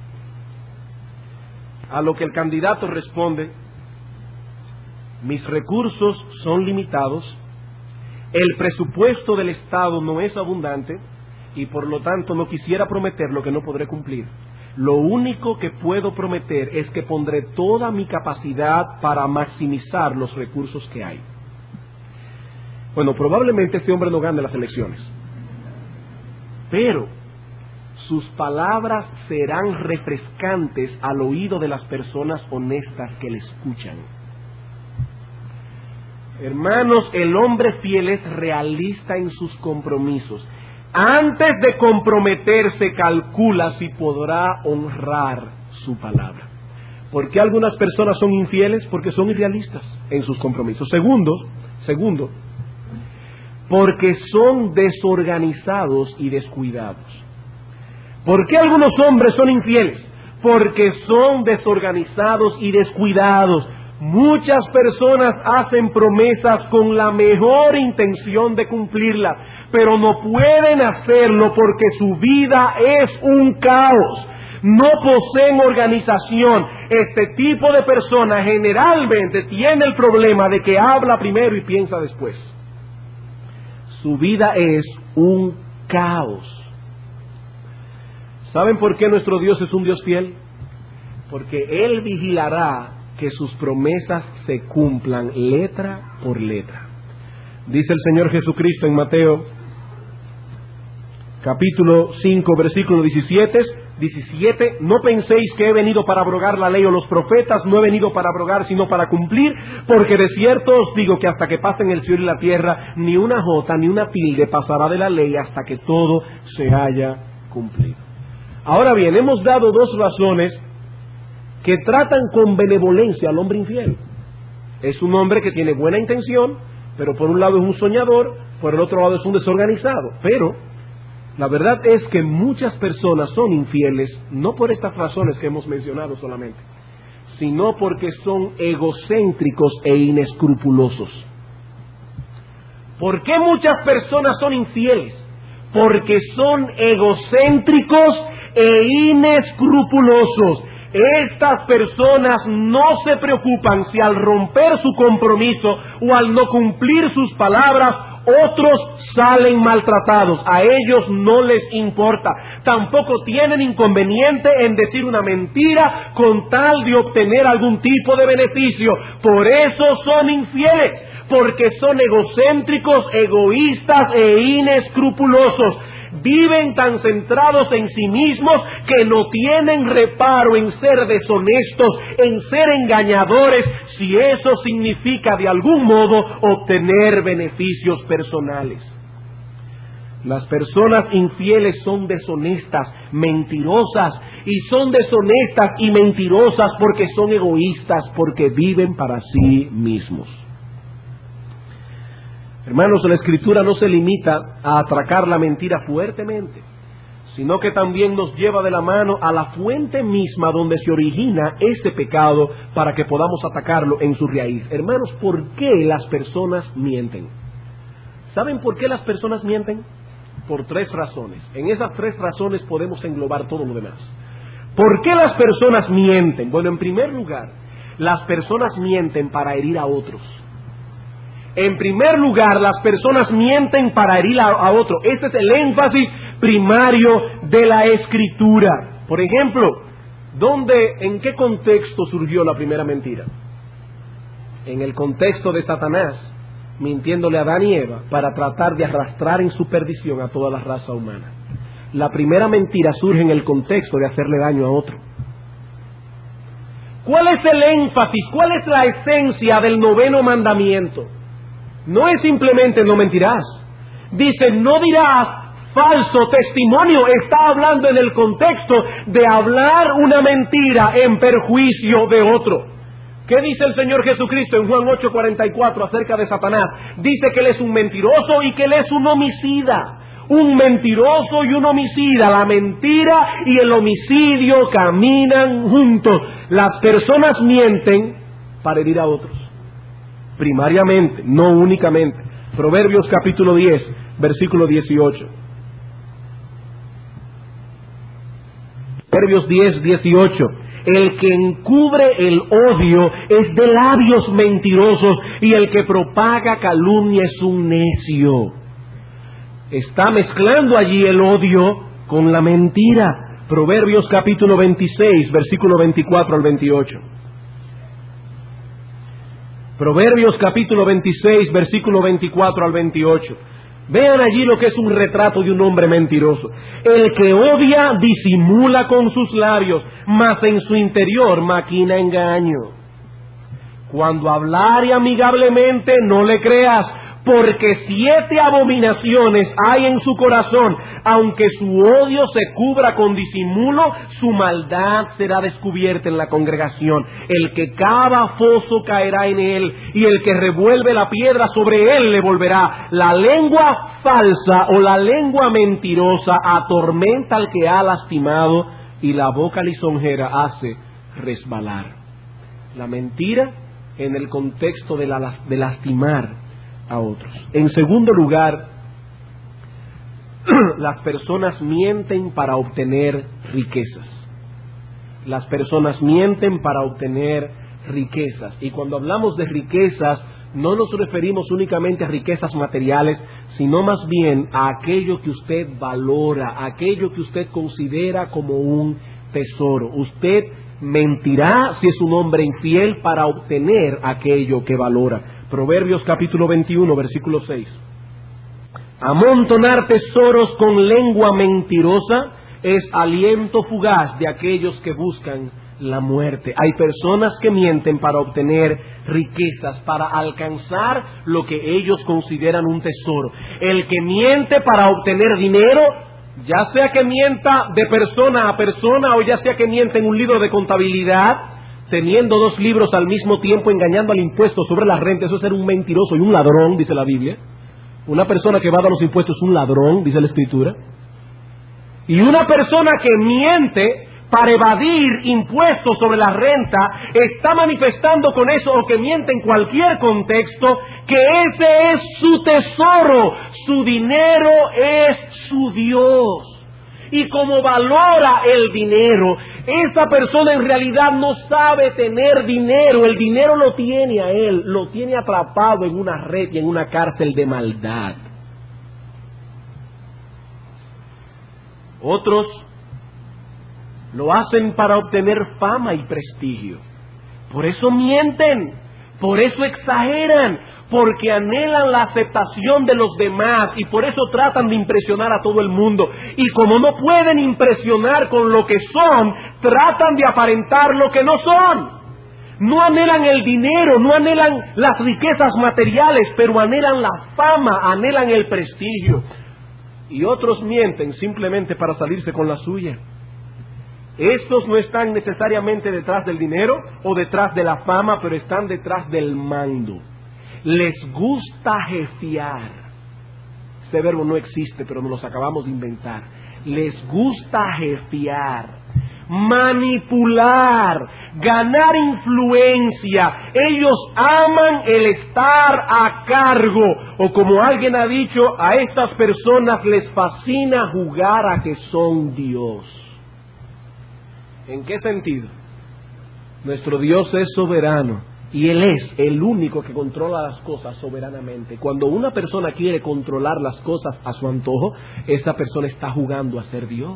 A lo que el candidato responde: mis recursos son limitados, el presupuesto del Estado no es abundante, y por lo tanto no quisiera prometer lo que no podré cumplir. Lo único que puedo prometer es que pondré toda mi capacidad para maximizar los recursos que hay. Bueno, probablemente este hombre no gane las elecciones, pero sus palabras serán refrescantes al oído de las personas honestas que le escuchan. Hermanos, el hombre fiel es realista en sus compromisos. Antes de comprometerse, calcula si podrá honrar su palabra. ¿Por qué algunas personas son infieles? Porque son irrealistas en sus compromisos. Segundo, porque son desorganizados y descuidados. ¿Por qué algunos hombres son infieles? Porque son desorganizados y descuidados. Muchas personas hacen promesas con la mejor intención de cumplirlas, pero no pueden hacerlo porque su vida es un caos. No poseen organización. Este tipo de persona generalmente tiene el problema de que habla primero y piensa después. Su vida es un caos. ¿Saben por qué nuestro Dios es un Dios fiel? Porque Él vigilará que sus promesas se cumplan letra por letra. Dice el Señor Jesucristo en Mateo capítulo 5 versículo 17, no penséis que he venido para abrogar la ley o los profetas, no he venido para abrogar sino para cumplir, porque de cierto os digo que hasta que pasen el cielo y la tierra, ni una jota ni una tilde pasará de la ley hasta que todo se haya cumplido. Ahora bien, hemos dado dos razones que tratan con benevolencia al hombre infiel. Es un hombre que tiene buena intención, pero por un lado es un soñador, por el otro lado es un desorganizado. Pero la verdad es que muchas personas son infieles, no por estas razones que hemos mencionado solamente, sino porque son egocéntricos e inescrupulosos. ¿Por qué muchas personas son infieles? Porque son egocéntricos e inescrupulosos. Estas personas no se preocupan si al romper su compromiso o al no cumplir sus palabras, otros salen maltratados. A ellos no les importa. Tampoco tienen inconveniente en decir una mentira con tal de obtener algún tipo de beneficio. Por eso son infieles, porque son egocéntricos, egoístas e inescrupulosos. Viven tan centrados en sí mismos que no tienen reparo en ser deshonestos, en ser engañadores, si eso significa de algún modo obtener beneficios personales. Las personas infieles son deshonestas, mentirosas, y son deshonestas y mentirosas porque son egoístas, porque viven para sí mismos. Hermanos, la Escritura no se limita a atracar la mentira fuertemente, sino que también nos lleva de la mano a la fuente misma donde se origina ese pecado para que podamos atacarlo en su raíz. Hermanos, ¿por qué las personas mienten? ¿Saben por qué las personas mienten? Por tres razones. En esas tres razones podemos englobar todo lo demás. ¿Por qué las personas mienten? Bueno, en primer lugar, las personas mienten para herir a otros. En primer lugar, las personas mienten para herir a otro. Este es el énfasis primario de la Escritura. Por ejemplo, ¿en qué contexto surgió la primera mentira? En el contexto de Satanás, mintiéndole a Adán y Eva para tratar de arrastrar en su perdición a toda la raza humana. La primera mentira surge en el contexto de hacerle daño a otro. ¿Cuál es el énfasis? ¿Cuál es la esencia del 9º mandamiento? No es simplemente no mentirás. Dice, no dirás falso testimonio. Está hablando en el contexto de hablar una mentira en perjuicio de otro. ¿Qué dice el Señor Jesucristo en Juan 8:44 acerca de Satanás? Dice que él es un mentiroso y que él es un homicida. Un mentiroso y un homicida. La mentira y el homicidio caminan juntos. Las personas mienten para herir a otros. Primariamente, no únicamente. Proverbios capítulo 10, versículo 18. Proverbios 10, 18. El que encubre el odio es de labios mentirosos, y el que propaga calumnia es un necio. Está mezclando allí el odio con la mentira. Proverbios capítulo 26, versículo 24 al 28. Proverbios capítulo 26, versículo 24 al 28. Vean allí lo que es un retrato de un hombre mentiroso. El que odia disimula con sus labios, mas en su interior maquina engaño. Cuando hablare amigablemente, no le creas, porque 7 abominaciones hay en su corazón. Aunque su odio se cubra con disimulo, su maldad será descubierta en la congregación. El que cava foso caerá en él, y el que revuelve la piedra sobre él le volverá. La lengua falsa o la lengua mentirosa atormenta al que ha lastimado, y la boca lisonjera hace resbalar. La mentira en el contexto de lastimar a otros. En segundo lugar, las personas mienten para obtener riquezas. Las personas mienten para obtener riquezas. Y cuando hablamos de riquezas, no nos referimos únicamente a riquezas materiales, sino más bien a aquello que usted valora, a aquello que usted considera como un tesoro. Usted mentirá si es un hombre infiel para obtener aquello que valora. Proverbios capítulo 21, versículo 6. Amontonar tesoros con lengua mentirosa es aliento fugaz de aquellos que buscan la muerte. Hay personas que mienten para obtener riquezas, para alcanzar lo que ellos consideran un tesoro. El que miente para obtener dinero, ya sea que mienta de persona a persona o ya sea que miente en un libro de contabilidad, teniendo 2 libros al mismo tiempo, engañando al impuesto sobre la renta, eso es ser un mentiroso y un ladrón, dice la Biblia. Una persona que evada los impuestos es un ladrón, dice la Escritura. Y una persona que miente para evadir impuestos sobre la renta está manifestando con eso, o que miente en cualquier contexto, que ese es su tesoro, su dinero es su Dios. Y como valora el dinero, esa persona en realidad no sabe tener dinero. El dinero lo tiene a él, lo tiene atrapado en una red y en una cárcel de maldad. Otros lo hacen para obtener fama y prestigio. Por eso mienten, por eso exageran, porque anhelan la aceptación de los demás y por eso tratan de impresionar a todo el mundo. Y como no pueden impresionar con lo que son, tratan de aparentar lo que no son. No anhelan el dinero, no anhelan las riquezas materiales, pero anhelan la fama, anhelan el prestigio. Y otros mienten simplemente para salirse con la suya. Estos no están necesariamente detrás del dinero o detrás de la fama, pero están detrás del mando. Les gusta jefiar. Este verbo no existe, pero nos los acabamos de inventar. Les gusta jefiar, manipular, ganar influencia. Ellos aman el estar a cargo. O como alguien ha dicho, a estas personas les fascina jugar a que son Dios. ¿En qué sentido? Nuestro Dios es soberano y Él es el único que controla las cosas soberanamente. Cuando una persona quiere controlar las cosas a su antojo, esa persona está jugando a ser Dios.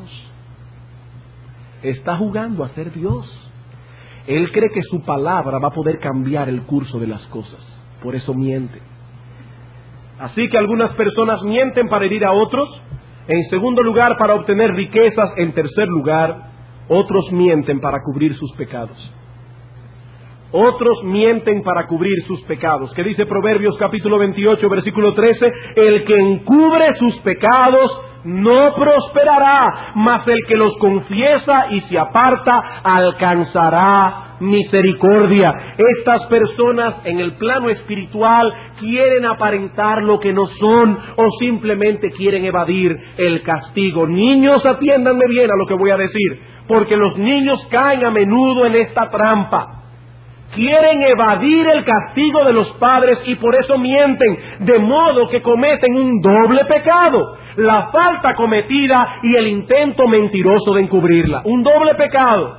Está jugando a ser Dios. Él cree que su palabra va a poder cambiar el curso de las cosas. Por eso miente. Así que algunas personas mienten para herir a otros. En segundo lugar, para obtener riquezas. En tercer lugar, otros mienten para cubrir sus pecados. Otros mienten para cubrir sus pecados. ¿Qué dice Proverbios capítulo 28, versículo 13? El que encubre sus pecados no prosperará, mas el que los confiesa y se aparta alcanzará misericordia. Estas personas en el plano espiritual quieren aparentar lo que no son o simplemente quieren evadir el castigo. Niños, atiéndanme bien a lo que voy a decir, porque los niños caen a menudo en esta trampa. Quieren evadir el castigo de los padres y por eso mienten, de modo que cometen un doble pecado: la falta cometida y el intento mentiroso de encubrirla. Un doble pecado.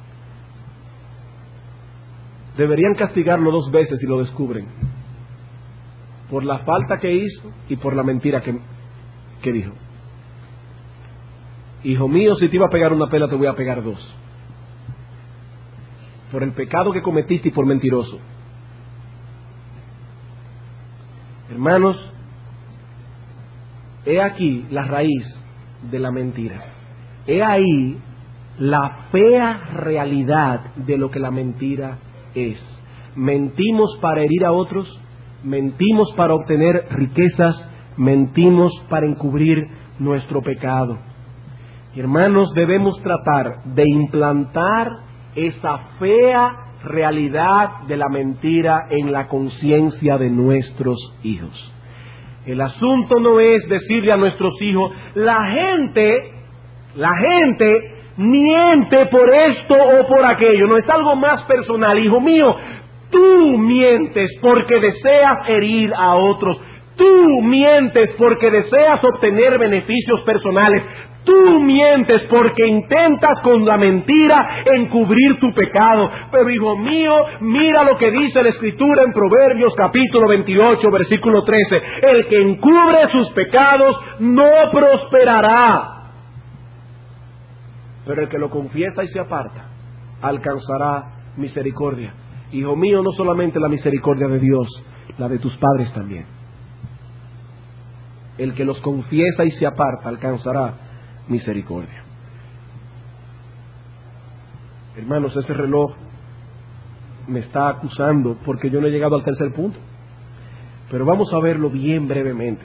Deberían castigarlo 2 veces si lo descubren: por la falta que hizo y por la mentira que dijo. Hijo mío, si te iba a pegar una pela, te voy a pegar 2. Por el pecado que cometiste y por mentiroso. Hermanos, he aquí la raíz de la mentira. He ahí la fea realidad de lo que la mentira es. Mentimos para herir a otros, mentimos para obtener riquezas, mentimos para encubrir nuestro pecado. Hermanos, debemos tratar de implantar esa fea realidad de la mentira en la conciencia de nuestros hijos. El asunto no es decirle a nuestros hijos: la gente miente por esto o por aquello. No, es algo más personal. Hijo mío, tú mientes porque deseas herir a otros. Tú mientes porque deseas obtener beneficios personales. Tú mientes porque intentas con la mentira encubrir tu pecado. Pero hijo mío, mira lo que dice la Escritura en Proverbios capítulo 28, versículo 13. El que encubre sus pecados no prosperará, pero el que lo confiesa y se aparta alcanzará misericordia. Hijo mío, no solamente la misericordia de Dios, la de tus padres también. El que los confiesa y se aparta alcanzará misericordia. Hermanos, ese reloj me está acusando porque yo no he llegado al tercer punto. Pero vamos a verlo bien brevemente.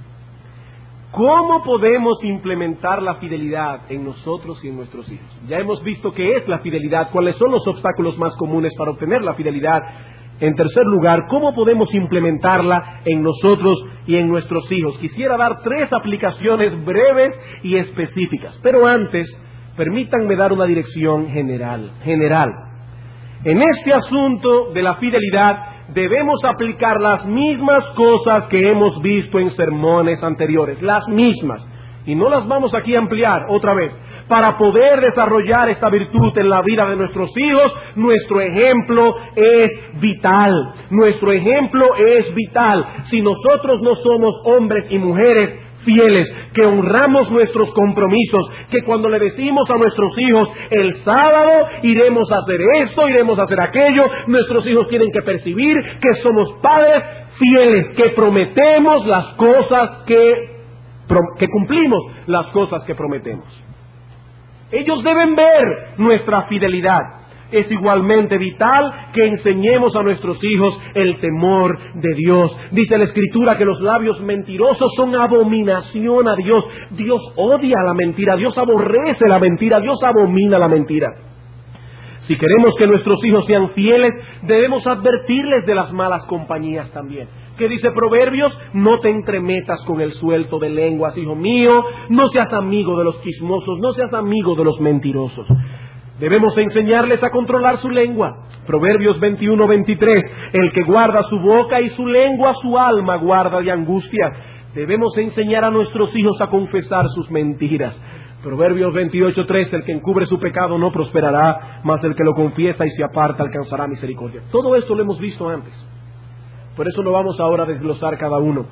¿Cómo podemos implementar la fidelidad en nosotros y en nuestros hijos? Ya hemos visto qué es la fidelidad, cuáles son los obstáculos más comunes para obtener la fidelidad. En tercer lugar, ¿cómo podemos implementarla en nosotros y en nuestros hijos? Quisiera dar 3 aplicaciones breves y específicas, pero antes, permítanme dar una dirección general. En este asunto de la fidelidad, debemos aplicar las mismas cosas que hemos visto en sermones anteriores, las mismas, y no las vamos aquí a ampliar otra vez. Para poder desarrollar esta virtud en la vida de nuestros hijos, nuestro ejemplo es vital. Nuestro ejemplo es vital. Si nosotros no somos hombres y mujeres fieles, que honramos nuestros compromisos, que cuando le decimos a nuestros hijos, el sábado iremos a hacer esto, iremos a hacer aquello, nuestros hijos tienen que percibir que somos padres fieles, que prometemos las cosas que cumplimos las cosas que prometemos. Ellos deben ver nuestra fidelidad. Es igualmente vital que enseñemos a nuestros hijos el temor de Dios. Dice la Escritura que los labios mentirosos son abominación a Dios. Dios odia la mentira, Dios aborrece la mentira, Dios abomina la mentira. Si queremos que nuestros hijos sean fieles, debemos advertirles de las malas compañías también. ¿Qué dice Proverbios? No te entremetas con el suelto de lenguas, hijo mío. No seas amigo de los chismosos, no seas amigo de los mentirosos. Debemos enseñarles a controlar su lengua. Proverbios 21:23. El que guarda su boca y su lengua, su alma guarda de angustia. Debemos enseñar a nuestros hijos a confesar sus mentiras. Proverbios 28:3. El que encubre su pecado no prosperará, mas el que lo confiesa y se aparta alcanzará misericordia. Todo esto lo hemos visto antes. Por eso no vamos ahora a desglosar cada uno.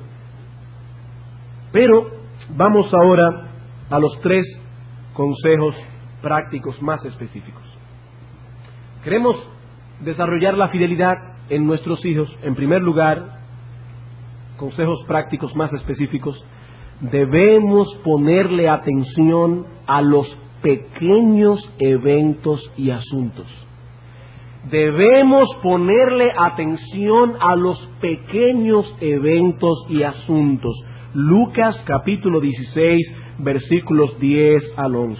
Pero vamos ahora a los 3 consejos prácticos más específicos. Queremos desarrollar la fidelidad en nuestros hijos. En primer lugar, consejos prácticos más específicos. Debemos ponerle atención a los pequeños eventos y asuntos. Debemos ponerle atención a los pequeños eventos y asuntos. Lucas capítulo 16, versículos 10 al 11.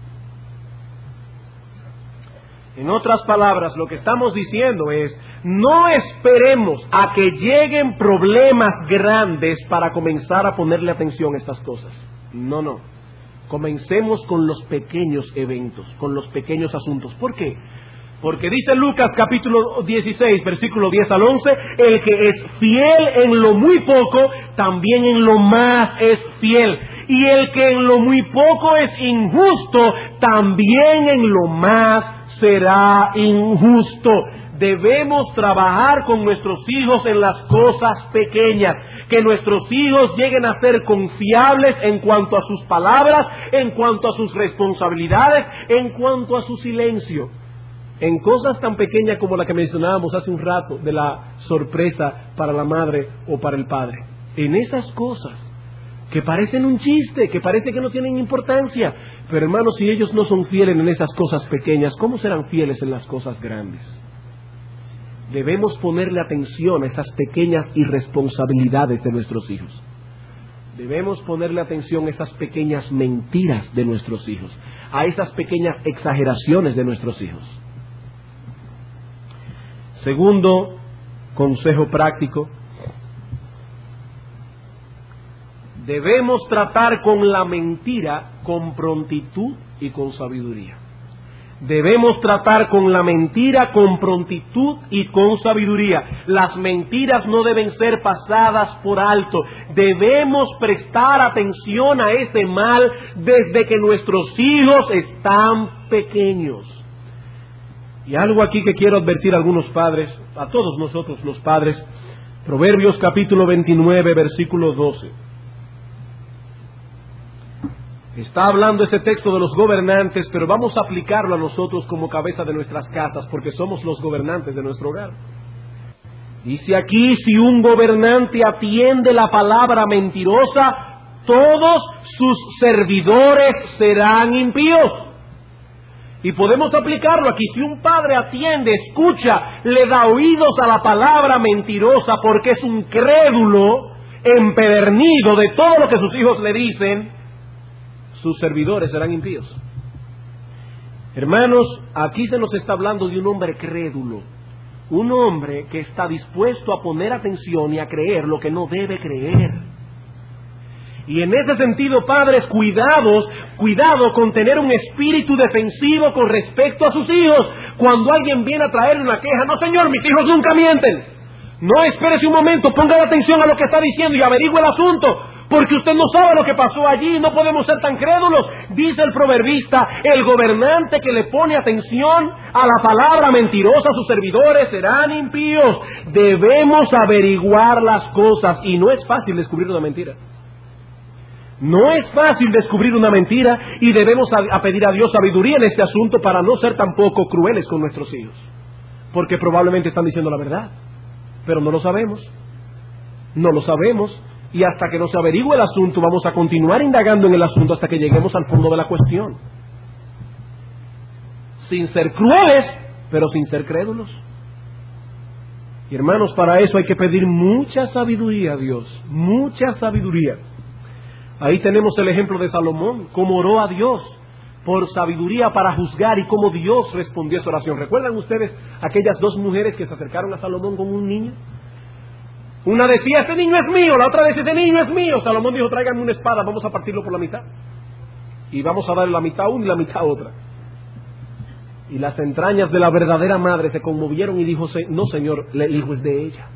En otras palabras, lo que estamos diciendo es, no esperemos a que lleguen problemas grandes para comenzar a ponerle atención a estas cosas. No. Comencemos con los pequeños eventos, con los pequeños asuntos. ¿Por qué? Porque dice Lucas capítulo 16, versículo 10 al 11, el que es fiel en lo muy poco, también en lo más es fiel. Y el que en lo muy poco es injusto, también en lo más será injusto. Debemos trabajar con nuestros hijos en las cosas pequeñas. Que nuestros hijos lleguen a ser confiables en cuanto a sus palabras, en cuanto a sus responsabilidades, en cuanto a su silencio. En cosas tan pequeñas como la que mencionábamos hace un rato, de la sorpresa para la madre o para el padre. En esas cosas que parecen un chiste, que parece que no tienen importancia. Pero hermanos, si ellos no son fieles en esas cosas pequeñas, ¿cómo serán fieles en las cosas grandes? Debemos ponerle atención a esas pequeñas irresponsabilidades de nuestros hijos. Debemos ponerle atención a esas pequeñas mentiras de nuestros hijos, a esas pequeñas exageraciones de nuestros hijos. Segundo consejo práctico, debemos tratar con la mentira con prontitud y con sabiduría. Debemos tratar con la mentira con prontitud y con sabiduría. Las mentiras no deben ser pasadas por alto. Debemos prestar atención a ese mal desde que nuestros hijos están pequeños. Y algo aquí que quiero advertir a algunos padres, a todos nosotros los padres. Proverbios capítulo 29, versículo 12. Está hablando ese texto de los gobernantes, pero vamos a aplicarlo a nosotros como cabeza de nuestras casas, porque somos los gobernantes de nuestro hogar. Dice aquí, si un gobernante atiende la palabra mentirosa, todos sus servidores serán impíos. Y podemos aplicarlo aquí. Si un padre atiende, escucha, le da oídos a la palabra mentirosa porque es un crédulo empedernido de todo lo que sus hijos le dicen, sus servidores serán impíos. Hermanos, aquí se nos está hablando de un hombre crédulo, un hombre que está dispuesto a poner atención y a creer lo que no debe creer. Y en ese sentido, padres, cuidado con tener un espíritu defensivo con respecto a sus hijos. Cuando alguien viene a traerle una queja, no señor, mis hijos nunca mienten. No, espérese un momento, ponga atención a lo que está diciendo y averigüe el asunto, porque usted no sabe lo que pasó allí. No podemos ser tan crédulos. Dice el proverbista, el gobernante que le pone atención a la palabra mentirosa, sus servidores serán impíos. Debemos averiguar las cosas, y no es fácil descubrir una mentira. No es fácil descubrir una mentira, y debemos pedir a Dios sabiduría en este asunto para no ser tampoco crueles con nuestros hijos, porque probablemente están diciendo la verdad, pero no lo sabemos. No lo sabemos, y hasta que no se averigüe el asunto vamos a continuar indagando en el asunto hasta que lleguemos al fondo de la cuestión, sin ser crueles, pero sin ser crédulos. Y hermanos, para eso hay que pedir mucha sabiduría a Dios, mucha sabiduría. Ahí tenemos el ejemplo de Salomón, cómo oró a Dios por sabiduría para juzgar y cómo Dios respondió a su oración. ¿Recuerdan ustedes aquellas dos mujeres que se acercaron a Salomón con un niño? Una decía, este niño es mío, la otra decía, este niño es mío. Salomón dijo, tráiganme una espada, vamos a partirlo por la mitad. Y vamos a darle la mitad a uno y la mitad a otra. Y las entrañas de la verdadera madre se conmovieron y dijo, no señor, el hijo es de ella.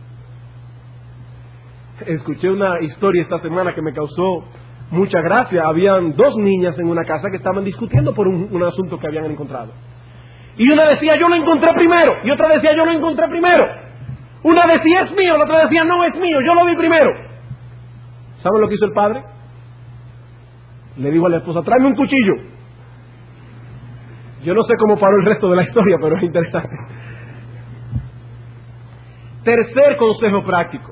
Escuché una historia esta semana que me causó mucha gracia. Habían dos niñas en una casa que estaban discutiendo por un asunto que habían encontrado. Y una decía, yo lo encontré primero. Y otra decía, yo lo encontré primero. Una decía, es mío. La otra decía, no es mío, yo lo vi primero. ¿Saben lo que hizo el padre? Le dijo a la esposa, tráeme un cuchillo. Yo no sé cómo paró el resto de la historia, pero es interesante. Tercer consejo práctico.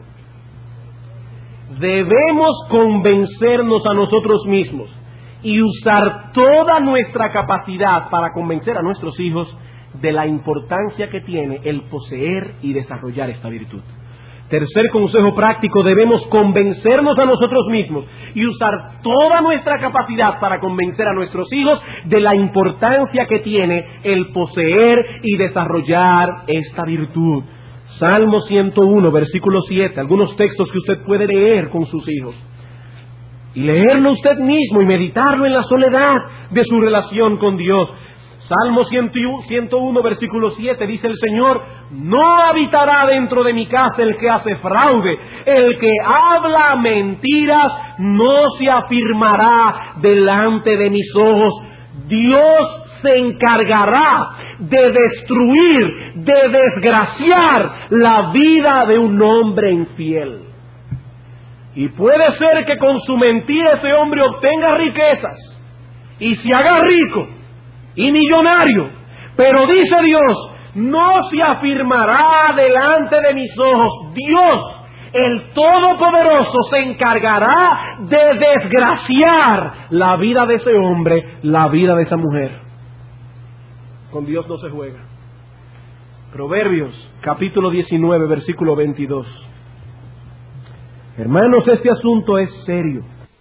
Debemos convencernos a nosotros mismos y usar toda nuestra capacidad para convencer a nuestros hijos de la importancia que tiene el poseer y desarrollar esta virtud. Tercer consejo práctico, debemos convencernos a nosotros mismos y usar toda nuestra capacidad para convencer a nuestros hijos de la importancia que tiene el poseer y desarrollar esta virtud. Salmo 101, versículo 7, algunos textos que usted puede leer con sus hijos. Y leerlo usted mismo y meditarlo en la soledad de su relación con Dios. Salmo 101, versículo 7, dice el Señor, no habitará dentro de mi casa el que hace fraude, el que habla mentiras no se afirmará delante de mis ojos. Dios se encargará de destruir, de desgraciar la vida de un hombre infiel. Y puede ser que con su mentira ese hombre obtenga riquezas y se haga rico y millonario, pero dice Dios, no se afirmará delante de mis ojos. Dios, el Todopoderoso, se encargará de desgraciar la vida de ese hombre, la vida de esa mujer. Con Dios no se juega. Proverbios, capítulo 19, versículo 22. Hermanos, este asunto es serio.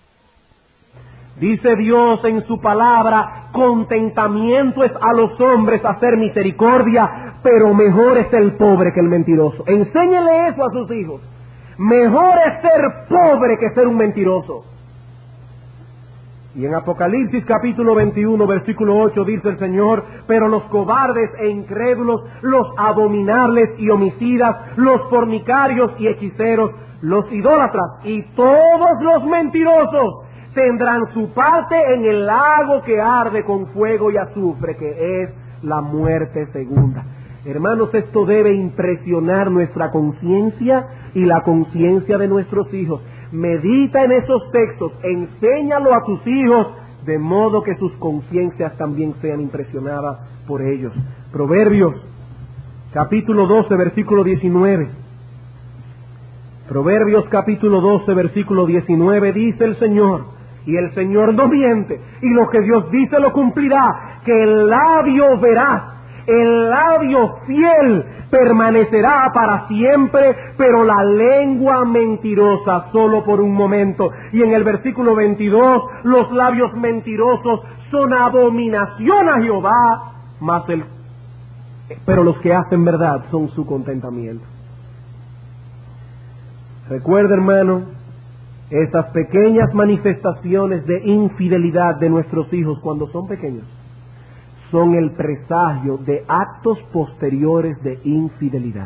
Dice Dios en su palabra, contentamiento es a los hombres hacer misericordia, pero mejor es el pobre que el mentiroso. Enséñele eso a sus hijos. Mejor es ser pobre que ser un mentiroso. Y en Apocalipsis capítulo 21, versículo 8 dice el Señor: pero los cobardes e incrédulos, los abominables y homicidas, los fornicarios y hechiceros, los idólatras y todos los mentirosos tendrán su parte en el lago que arde con fuego y azufre, que es la muerte segunda. Hermanos, esto debe impresionar nuestra conciencia y la conciencia de nuestros hijos. Medita en esos textos, enséñalo a tus hijos, de modo que sus conciencias también sean impresionadas por ellos. Proverbios, capítulo 12, versículo 19. Proverbios, capítulo 12, versículo 19, dice el Señor, y el Señor no miente, y lo que Dios dice lo cumplirá, que el labio veraz, el labio fiel permanecerá para siempre, pero la lengua mentirosa solo por un momento. Y en el versículo 22, los labios mentirosos son abominación a Jehová, pero los que hacen verdad son su contentamiento. Recuerda, hermano, estas pequeñas manifestaciones de infidelidad de nuestros hijos cuando son pequeños son el presagio de actos posteriores de infidelidad.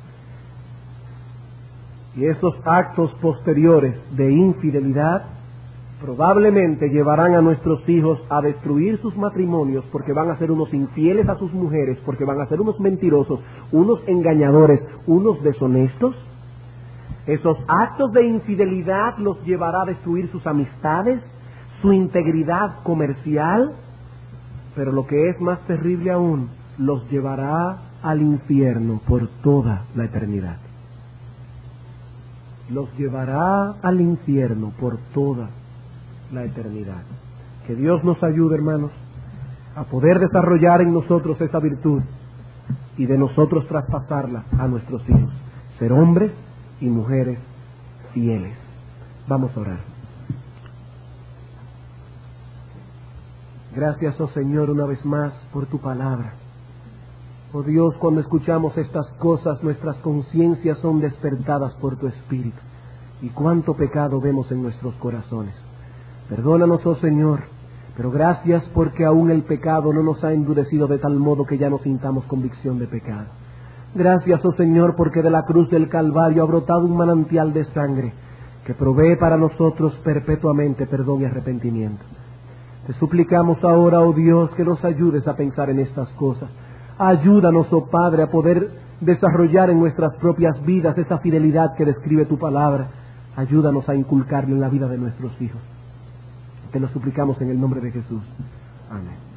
Y esos actos posteriores de infidelidad probablemente llevarán a nuestros hijos a destruir sus matrimonios, porque van a ser unos infieles a sus mujeres, porque van a ser unos mentirosos, unos engañadores, unos deshonestos. Esos actos de infidelidad los llevará a destruir sus amistades, su integridad comercial, pero lo que es más terrible aún, los llevará al infierno por toda la eternidad. Los llevará al infierno por toda la eternidad. Que Dios nos ayude, hermanos, a poder desarrollar en nosotros esa virtud y de nosotros traspasarla a nuestros hijos. Ser hombres y mujeres fieles. Vamos a orar. Gracias, oh Señor, una vez más por tu palabra. Oh Dios, cuando escuchamos estas cosas, nuestras conciencias son despertadas por tu Espíritu. Y cuánto pecado vemos en nuestros corazones. Perdónanos, oh Señor, pero gracias porque aún el pecado no nos ha endurecido de tal modo que ya no sintamos convicción de pecado. Gracias, oh Señor, porque de la cruz del Calvario ha brotado un manantial de sangre que provee para nosotros perpetuamente perdón y arrepentimiento. Te suplicamos ahora, oh Dios, que nos ayudes a pensar en estas cosas. Ayúdanos, oh Padre, a poder desarrollar en nuestras propias vidas esa fidelidad que describe tu palabra. Ayúdanos a inculcarla en la vida de nuestros hijos. Te lo suplicamos en el nombre de Jesús. Amén.